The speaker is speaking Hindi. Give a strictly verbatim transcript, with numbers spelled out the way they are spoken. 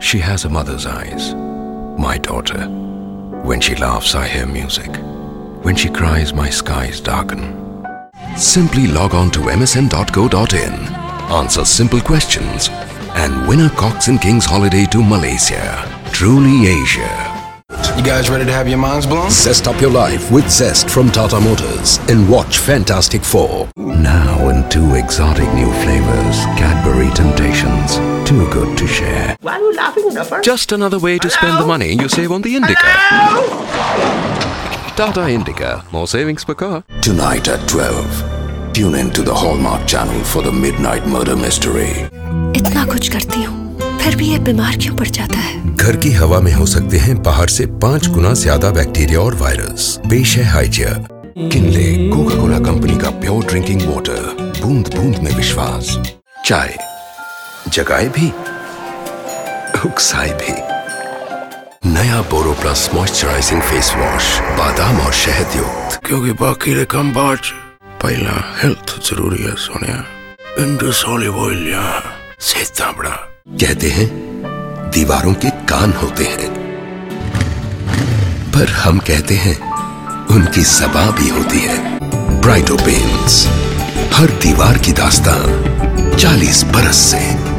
She has a mother's eyes. My daughter. When she laughs, I hear music. When she cries, my skies darken. Simply log on to m s n dot co dot in, answer simple questions, and win a Cox and Kings holiday to Malaysia. Truly Asia. You guys ready to have your minds blown? Zest up your life with Zest from Tata Motors and watch Fantastic Four. Now in two exotic new flavors, Cadbury Temptations. Too good to share. Why are you laughing, Nuffer? Just another way to Hello? spend the money you save on the Indica. Hello? Tata Indica. More savings per car. Tonight at twelve. Tune in to the Hallmark channel for the midnight murder mystery. इतना कुछ करती हूँ, फिर भी ये बीमार क्यों पड़ जाता है? घर की हवा में हो सकते हैं बाहर से पाँच गुना ज्यादा बैक्टीरिया और वायरस। पेश है Hygeia. Kinley Coca Cola company का प्योर ड्रिंकिंग वाटर। बूंद बूंद में विश्वास। चाय जगाए भी, उकसाए भी। नया Boro plus moisturising face wash, बादाम और शहद युक्त। क्योंकि बाकी रे कम बात पहला हेल्थ जरूरी है सोनिया। इंडस ऑलिव ऑयल यहाँ सेहत ताबड़ा। कहते हैं दीवारों के कान होते हैं, पर हम कहते हैं उनकी ज़बां भी होती है। ब्राइटो पेंट्स, हर दीवार की दास्तान चालीस बरस से।